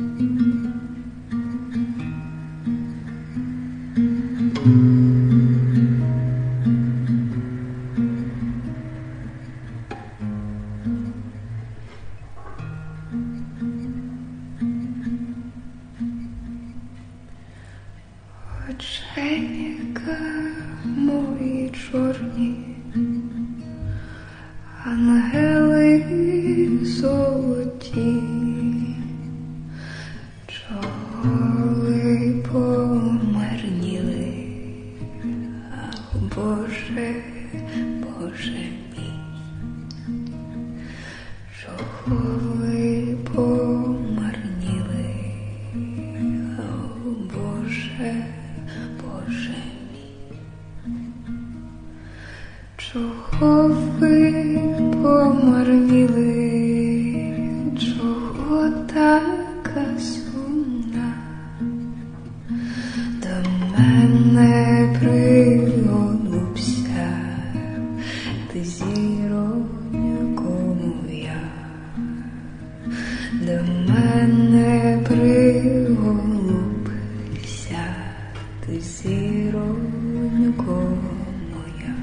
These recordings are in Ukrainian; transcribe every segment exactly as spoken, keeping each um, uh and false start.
Оченька мої чорні, ангели золоті, чоли помарніли, ах, Боже, Боже мій, чоли помарніли, ах, Боже, Боже мій, чого ви помарніли, чого така сумна, до мене пригорнувся, ти зіронько моя, до мене пригорнувся, ти зіронько моя,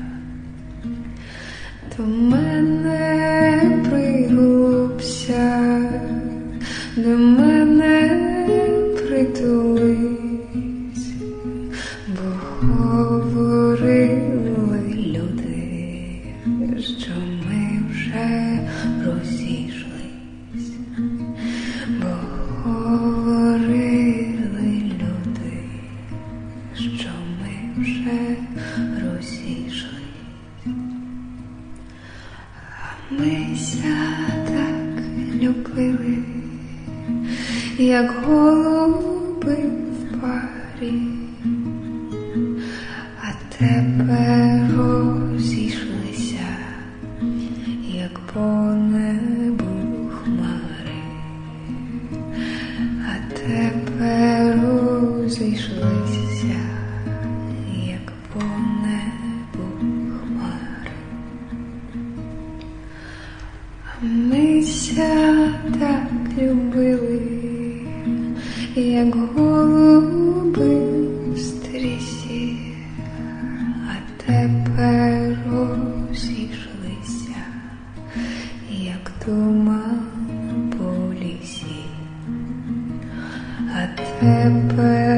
до мене пригубся, до мене притулись, бо говорили люди, що ми вже розійшлись, бо говорили люди, що ми вже розійшлись. Мися так любили, як голуби в парі, а тепер розійшлися, як по небу хмари, а тепер розійшлися, як по небу хмари. Мися так любили, як голуби в стрісі, а тепер розійшлися, як туман по лісі, а тепер